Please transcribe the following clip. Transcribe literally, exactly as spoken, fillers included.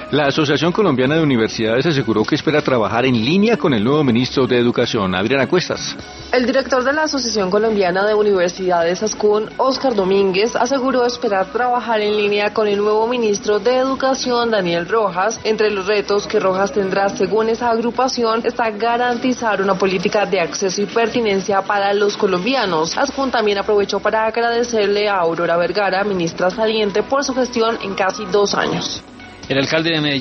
La Asociación Colombiana de Universidades aseguró que espera trabajar en línea con el nuevo ministro de Educación, Adriana Cuestas. El director de la Asociación Colombiana de Universidades, ASCUN, Óscar Domínguez, aseguró esperar trabajar en línea con el nuevo ministro de Educación, Daniel Rojas. Entre los retos que Rojas tendrá, según esa agrupación, está garantizar una política de acceso y pertinencia para los colombianos. ASCUN también aprovechó para agradecerle a Aurora Vergara, ministra saliente, por su gestión en casi dos años. El alcalde de Medellín